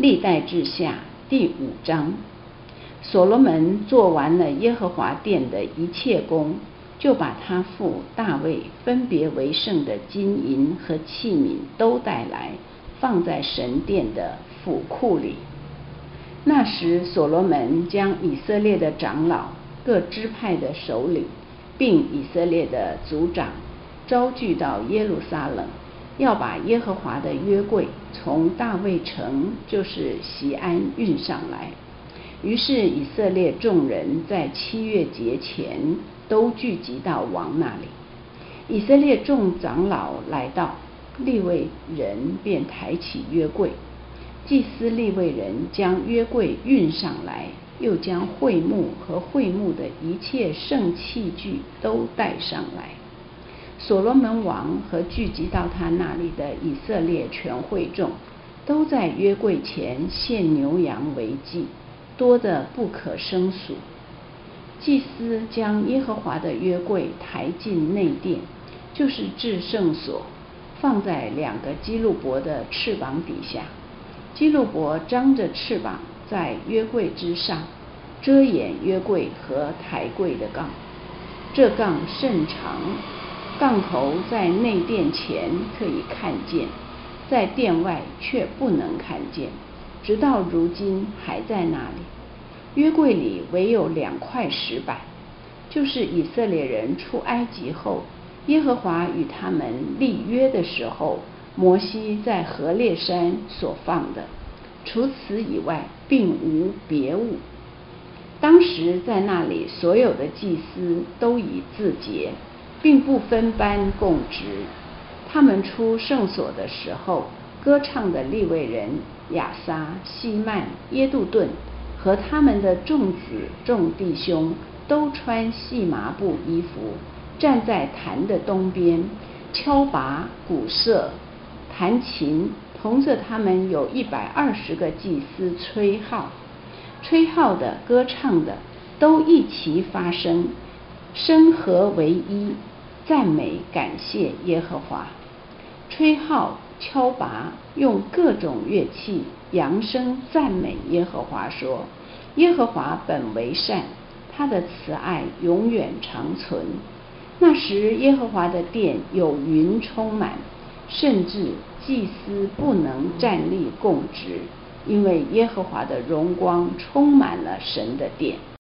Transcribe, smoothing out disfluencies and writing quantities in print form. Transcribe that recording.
历代志下第5章。所罗门做完了耶和华殿的一切工，就把他父大卫分别为圣的金银和器皿都带来，放在神殿的府库里。那时所罗门将以色列的长老、各支派的首领，并以色列的族长招聚到耶路撒冷，要把耶和华的约柜从大卫城，就是锡安运上来。于是以色列众人在7月节前都聚集到王那里。以色列众长老来到，利未人便抬起约柜，祭司利未人将约柜运上来，又将会幕和会幕的一切圣器具都带上来。所罗门王和聚集到他那里的以色列全会众，都在约柜前献牛羊为祭，多得不可胜数。祭司将耶和华的约柜抬进内殿，就是至圣所，放在2个基路伯的翅膀底下。基路伯张着翅膀在约柜之上，遮掩约柜和抬柜的杠。这杠甚长，杠头在内殿前可以看见，在殿外却不能看见，直到如今还在那里。约柜里唯有2块石板，就是以色列人出埃及后，耶和华与他们立约的时候，摩西在何烈山所放的，除此以外并无别物。当时在那里所有的祭司都已自洁，并不分班供职。他们出圣所的时候，歌唱的利未人亚撒、希曼、耶杜顿和他们的众子众弟兄都穿细麻布衣服，站在坛的东边，敲拔、鼓瑟、弹琴，同着他们有120个祭司吹号。吹号的、歌唱的都一齐发声，声合为一，赞美感谢耶和华。吹号、敲拔，用各种乐器扬声赞美耶和华，说：耶和华本为善，他的慈爱永远长存。那时耶和华的殿有云充满，甚至祭司不能站立供职，因为耶和华的荣光充满了神的殿。